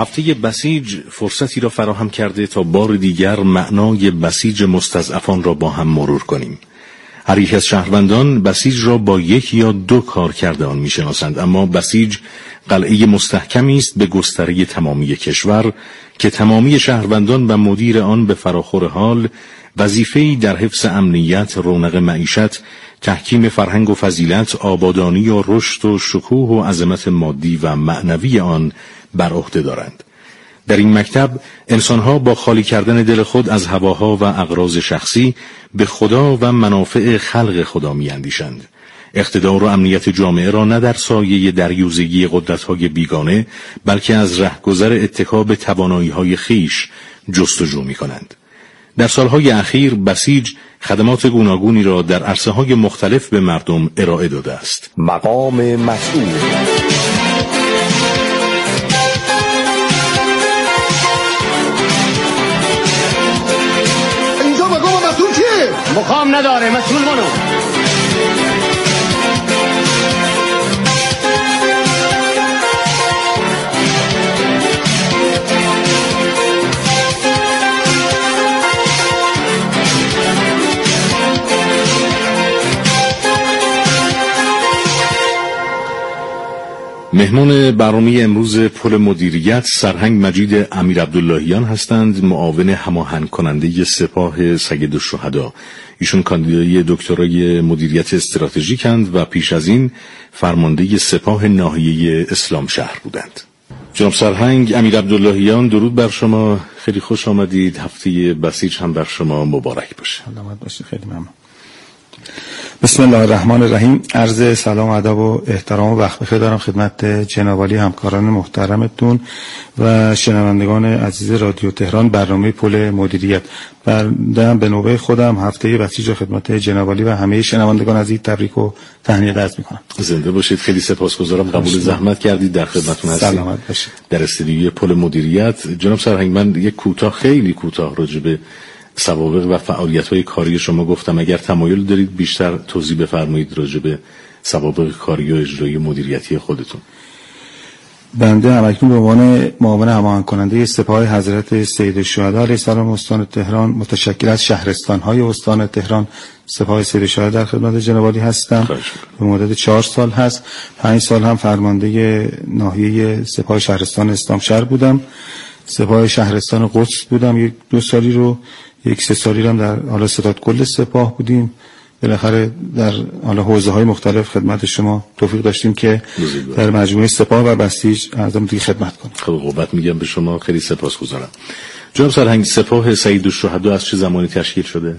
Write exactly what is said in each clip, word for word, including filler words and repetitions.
هفته بسیج فرصتی را فراهم کرده تا بار دیگر معنای بسیج مستضعفان را با هم مرور کنیم. هر یک از شهروندان بسیج را با یک یا دو کار کرده آن می‌شناسند، اما بسیج قلعه مستحکمی است به گستره تمامی کشور که تمامی شهروندان و مدیر آن به فراخور حال وظیفه‌ای در حفظ امنیت، رونق معیشت، تحکیم فرهنگ و فضیلت، آبادانی و رشد و شکوه و عظمت مادی و معنوی آن بر عهده دارند. در این مکتب انسانها با خالی کردن دل خود از هواها و اغراض شخصی به خدا و منافع خلق خدا می اندیشند. اقتدار و امنیت جامعه را نه در سایه دریوزگی قدرت‌های بیگانه، بلکه از رهگذر اتکا به توانایی‌های خویش جستجو می کنند. در سالهای اخیر بسیج خدمات گوناگونی را در عرصه‌های مختلف به مردم ارائه داده است. مقام مسئول. اینجا مقام مسئول کیه؟ مقام نداره، مسئول منو. مهمان برنامه امروز پل مدیریت سرهنگ مجید امیرعبداللهیان هستند، معاون هماهنگ کننده سپاه سیدالشهدا. ایشون کاندیدای دکترای مدیریت استراتژیکند و پیش از این فرمانده سپاه ناحیه اسلام شهر بودند. جناب سرهنگ امیرعبداللهیان، درود بر شما، خیلی خوش آمدید. هفته بسیج هم بر شما مبارک باشه. سلامت باشید. خیلی ممنون. بسم الله الرحمن الرحیم. عرض سلام و ادب و احترام و وقت بخیر دارم خدمت جناب عالی همکاران محترمتون و شنوندگان عزیز رادیو تهران برنامه پل مدیریت. بعدم به نوبه خودم هفته بسیج و خدمت جناب عالی و همه شنوندگان عزیز تبریک و تهنیت عرض می‌کنم. زنده باشید. خیلی سپاسگزارم قبول زحمت کردید، در خدمتتون هستم. سلامت باشید. در استودیوی پل مدیریت جناب سرهنگ، من یک کوتاه خیلی کوتاه راجع به سوابق و فعالیت‌های کاری شما گفتم. اگر تمایل دارید بیشتر توضیح بفرمایید راجع به سوابق کاری و اجرایی مدیریتی خودتون. بنده همکنون به عنوان معاون هماهنگ کننده سپاه حضرت سیدالشهدا علیه السلام استان تهران، متشکل از شهرستان‌های استان تهران، سپاه سیدالشهدا در خدمت جناب عالی هستم. به مدت چهار سال هست. پنج سال هم فرمانده ناحیه سپاه شهرستان اسلام شهر بودم. سپاه شهرستان قدس بودم یک دو سالی رو، یک سه سالی هم در حالا ستاد کل سپاه بودیم. بالاخره در حالا حوزه‌های مختلف خدمت شما توفیق داشتیم که در مجموعه سپاه و بسیج ازم دیگه خدمت کنیم. خب قوت میگم به شما، خیلی سپاسگزارم. جناب سرهنگ، سپاه سیدالشهدا از چه زمانی تشکیل شده؟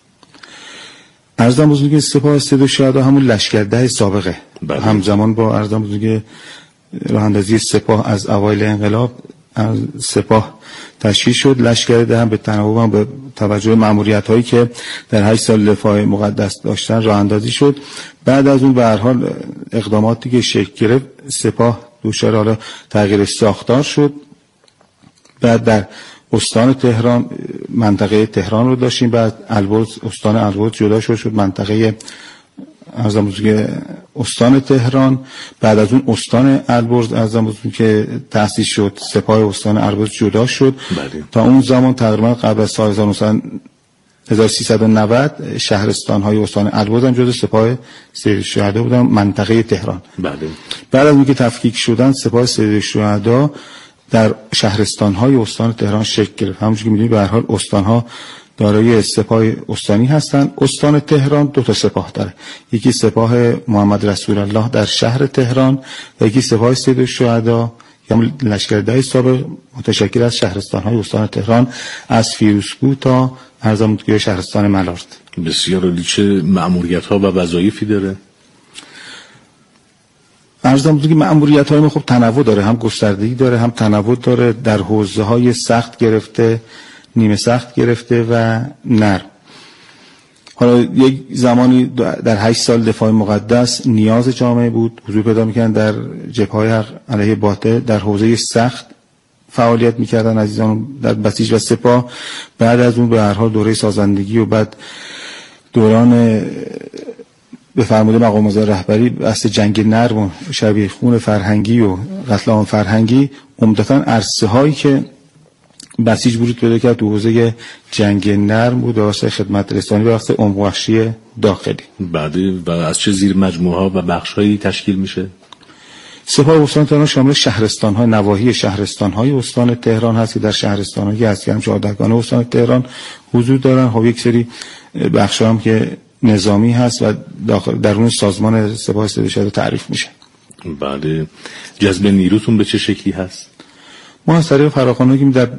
عرضم بزرگی سپاه سیدالشهدا همون لشکرده سابقه، بله. همزمان با عرضم بزرگی راه اندازی سپاه از اوایل انقلاب از سپاه تشکیل شد. لشکرده هم به تناوب هم به توجه مأموریت هایی که در هشت سال دفاع مقدس داشتن راه اندازی شد. بعد از اون به هر حال اقداماتی که شکل گرفت سپاه دچار حالا تغییر ساختار شد. بعد در استان تهران منطقه تهران رو داشتیم، بعد البرز استان البرز جدا شد شد منطقه ارزم بزرگ استان تهران. بعد از اون استان البرز ارزم بزرگ که تأسیس شد سپاه استان البرز جدا شد. بله. تا اون زمان تقریبا قبل از سال هزار و سیصد و نود شهرستان های استان البرز هم جزو سپاه سیدالشهدا بودن منطقه تهران. بله. بعد از اون که تفکیک شدن سپاه سیدالشهدا در شهرستان های استان تهران شکل گرفت. همونجوری که می‌دونید به هر حال استان ها دارای سپاه استانی هستند. استان تهران دو تا سپاه داره، یکی سپاه محمد رسول الله در شهر تهران و یکی سپاه سیدالشهدا یا لشکرده سابق متشکل از شهرستان‌های استان تهران از فیروزکوه تا ارزموندگی شهرستان ملارد. بسیار عالی. چه مأموریت‌ها و وظایفی داره؟ ارزم بزرگی مأموریت‌های ما خب تنوع داره، هم گستردگی داره هم تنوع داره، در حوزه‌های سخت گرفته، نیمه سخت گرفته و نرم. حالا یک زمانی در هشت سال دفاع مقدس نیاز جامعه بود، حضور پیدا می‌کردن در جبهه‌های علیه باطل در حوزه سخت فعالیت می‌کردن عزیزان در بسیج و سپاه. بعد از اون به هر حال دوره سازندگی و بعد دوران به فرموده مقام معظم رهبری بحث جنگ نرم و شبیه خون فرهنگی و قتل عام فرهنگی عمدتاً عرصه هایی که بسیج ورود پیدا کرد تو حوزه جنگ نرم بود، واسه خدمت رسانی و واسه عمق وحشی داخلی. بعد و از چه زیر مجموعه ها و بخش هایی تشکیل میشه؟ سپاه استان تهران شامل شهرستان های نواحی شهرستان های استان تهران هست که در شهرستان هایی هست که هم چهاردهگانه استان تهران حضور دارن. خب یک سری بخش هم که نظامی هست و داخل درون سازمان سپاه استشهاد تعریف میشه. بعد جذب نیروتون به چه شکلی هست؟ ما از طریق فراخوانی که در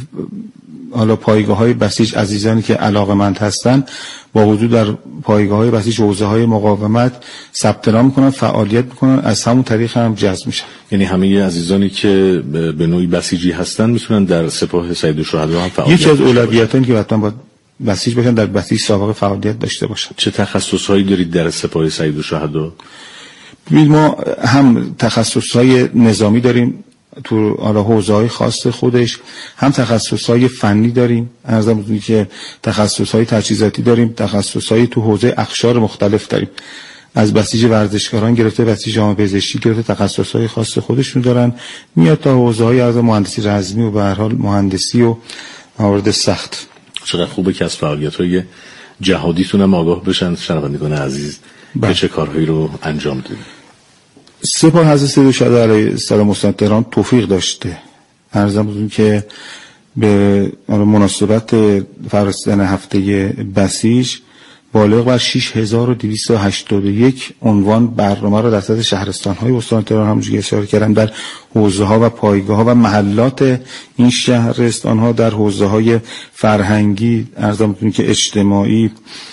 حالا پایگاه‌های بسیج عزیزانی که علاقه‌مند هستن با وجود در پایگاه‌های بسیج حوزه‌های مقاومت ثبت نام می‌کنن، فعالیت می‌کنن، از همون طریق هم جذب میشن. یعنی همه عزیزانی که به نوعی بسیجی هستن میتونن در سپاه سید الشهدا هم فعالیت. یکی از اولویت‌هایی که حتما باید بسیج باشن در بسیج سابقه فعالیت داشته باشن. چه تخصص‌هایی دارید در سپاه سید الشهدا؟ ما هم تخصص‌های نظامی داریم تو حالا حوزه‌های خاص خودش، هم تخصص‌های فنی داریم، عرضم بزنید که تخصص‌های تجهیزاتی داریم، تخصص‌های تو حوزه اقشار مختلف داریم، از بسیج ورزشکاران گرفته بسیج جامعه‌پزشکی گرفته تخصص‌های خاص خودشون دارن، میاد تا حوزه‌های عرض مهندسی رزمی و به هر حال مهندسی و موارد سخت. چقدر خوبه که از فعالیت‌های جهادیتون هم آگاه بشن شنوندگان عزیز که چه کارهایی رو انجام دادید. سپاه حضرت سید الشهدا علیه السلام استان تهران توفیق داشته عرضم بزنیم که به مناسبت فرستادن هفته بسیج بالغ بر شش هزار و دویست و هشتاد و یک عنوان برنامه را در سطح شهرستان‌های استان تهران همونجوری اشاره کردم در حوزه‌ها و پایگاه‌ها و محلات این شهرستان‌ها در حوزه‌های فرهنگی عرضم بزنیم که اجتماعی،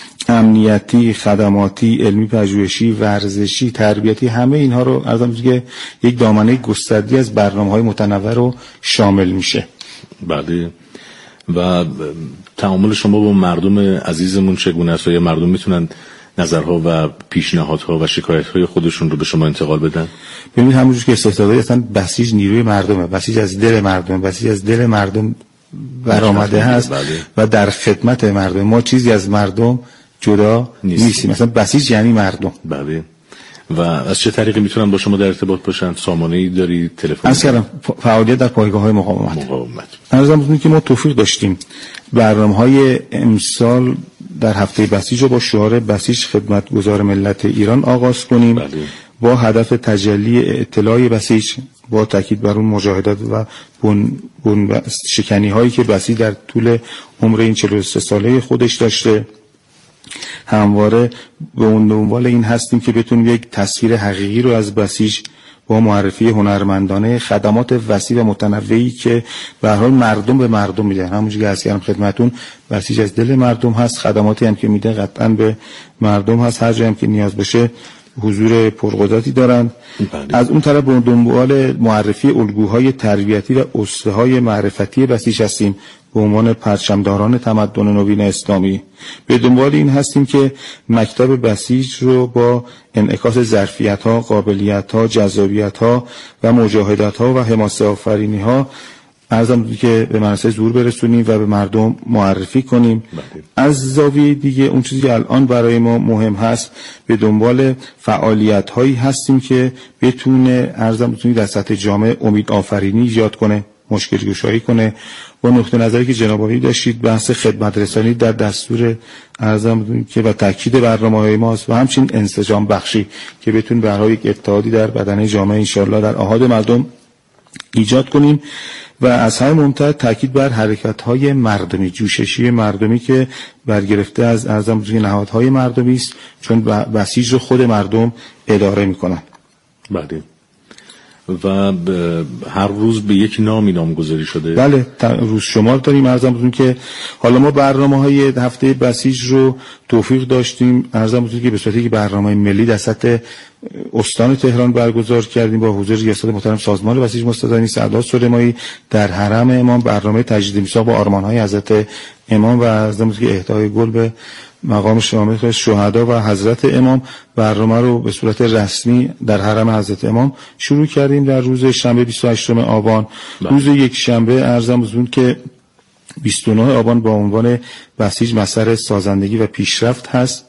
امنیتی، خدماتی، علمی پژوهشی، ورزشی، تربیتی، همه اینها رو عرضم که یک دامنه گستردی از برنامه‌های متنوع رو شامل میشه. بله. و تعامل شما با مردم عزیزمون چگونه است؟ یا مردم میتونن نظرها و پیشنهادها و شکایت‌های خودشون رو به شما انتقال بدن؟ ببینید همونجوری که استفاده اصلا بسیج نیروی مردمه، بسیج از دل مردم، بسیج از دل مردم برآمده هست. بله. و در خدمت مردم. ما چیزی از مردم جدا نیستیم. نیستیم. مثلا بسیج یعنی مردم. بله. و از چه طریقی میتونن با شما در ارتباط باشن؟ سامانه‌ای دارید؟ تلفن؟ از کردم فعالیت در پایگاه‌های مقاومت. مقاومت. عرضم بزنید که ما توفیق داشتیم برنامه‌های امسال در هفته بسیج رو با شعار بسیج خدمتگزار ملت ایران آغاز کنیم. بله. با هدف تجلی اطلاع بسیج، با تاکید بر اون مجاهدات و بن بن شکنی هایی که بسیج در طول عمر این چهل و سه ساله خودش داشته. همواره به اون دنبال این هستیم که بتونیم یک تصویر حقیقی رو از بسیج با معرفی هنرمندانه، خدمات وسیع و متنوعی که به هر حال مردم به مردم میده. همونجوری که از کردم خدمتون بسیج از دل مردم هست، خدماتی هم که میده قطعاً به مردم هست، هر جایی هم که نیاز بشه حضور پرقدرتی دارن. بله. از اون طرف به دنبال معرفی الگوهای تربیتی و اسسه‌های معرفتی بسیج هستیم به عنوان پرچمداران تمدن نوین اسلامی. به دنبال این هستیم که مکتب بسیج رو با انعکاس ظرفیت‌ها، قابلیت‌ها، جذابیت‌ها و مجاهدت‌ها و حماسه آفرینی‌ها عرضم که به منصه زور برسونیم و به مردم معرفی کنیم. بله. از زاویه دیگه اون چیزی که الان برای ما مهم هست به دنبال فعالیت‌هایی هستیم که بتونه عرضم بتونه در سطح جامعه امید آفرینی ایجاد کنه، مشکل گشایی کنه. با نقطه نظری که جناب عالی داشتید بحث خدمت رسانی در دستور عرضم که و تاکید برنامه‌های ماست و همچنین انسجام بخشی که بتونه به هر حال یک اتحادی در بدنه جامعه ان شاءالله در آحاد مردم ایجاد کنیم و از همه مهمتر تاکید بر حرکت‌های مردمی، جوششی مردمی که برگرفته از عرضم که نهادهای مردمی است، چون بسیج رو خود مردم اداره می‌کنن. بله. و هر روز به یک نامی نامگذاری شده. بله، روز شمار داریم. عرضم بزنیم که حالا ما برنامه‌های هفته بسیج رو توفیق داشتیم عرضم بزنیم که به صورتی که برنامه ملی در سطح استان تهران برگزار کردیم با حضور ریاست محترم سازمان بسیج مستدانی سعداد سلیمانی در حرم امام، برنامه تجدید میثاق با آرمان‌های حضرت امام و عرضم که اهدای گل به مقام شامخ شهدا و حضرت امام برنامه رو به صورت رسمی در حرم حضرت امام شروع کردیم در روز شنبه بیست و هشتم آبان. بله. روز یک شنبه عرضم بزرگم که بیست و نهم آبان با عنوان بسیج مسیر سازندگی و پیشرفت هست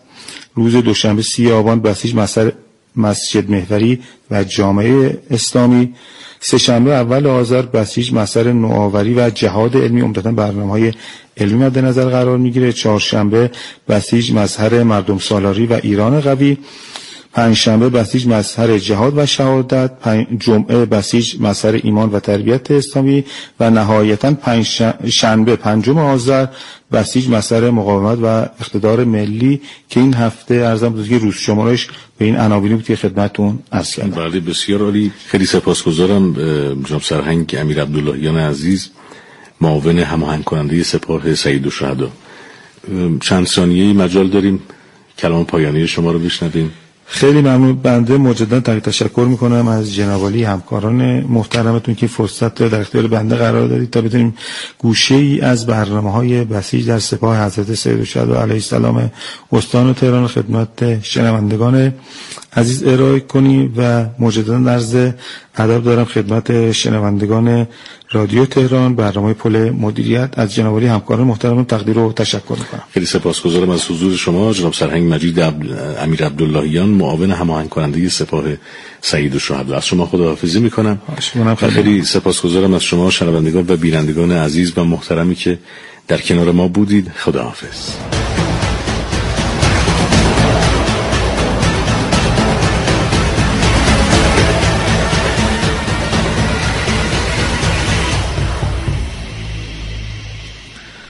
روز دوشنبه سی آبان بسیج مسجد محوری و جامعه اسلامی. سه شنبه اول آذر بسیج مسار نوآوری و جهاد علمی، عمدتاً برنامه‌های علمی مد نظر قرار میگیره. چهارشنبه بسیج مظهر مردم سالاری و ایران قوی. پنجشنبه بسیج مظهر جهاد و شهادت. جمعه بسیج مظهر ایمان و تربیت اسلامی و نهایتاً پنج شنبه پنجم آذر بسیج مظهر مقاومت و اقتدار ملی که این هفته عرضم بود که روز شمارش به این عناوین بود که خدمتتون عرض کردم. بله بسیار عالی. خیلی سپاسگزارم جناب سرهنگ امیر عبداللهیان عزیز، معاون هماهنگ کننده سپاه سید الشهدا. چند ثانیه مجال داریم کلام پایانی شما رو بشنویم. خیلی ممنون. بنده مجددا تشکر میکنم از جناب عالی همکاران محترمتون که فرصت رو در اختیار بنده قرار دادید تا بتونیم گوشه ای از برنامه‌های بسیج در سپاه حضرت سید الشهدا علیه السلام استان تهران خدمت شنوندگان عزیز ارائه کنیم و مجددا عرض ادب دارم خدمت شنوندگان رادیو تهران. برنامه پل مدیریت از جناب عالی همکاران محترم تقدیر و تشکر میکنم. خیلی سپاسگزارم از حضور شما جناب سرهنگ مجید امیر عبداللهیان، معاون هماهنگ کننده سپاه سید الشهدا. از شما خداحافظی میکنم. خیلی سپاسگزارم از شما شنوندگان و بینندگان عزیز و محترمی که در کنار ما بودید. خداحافظ.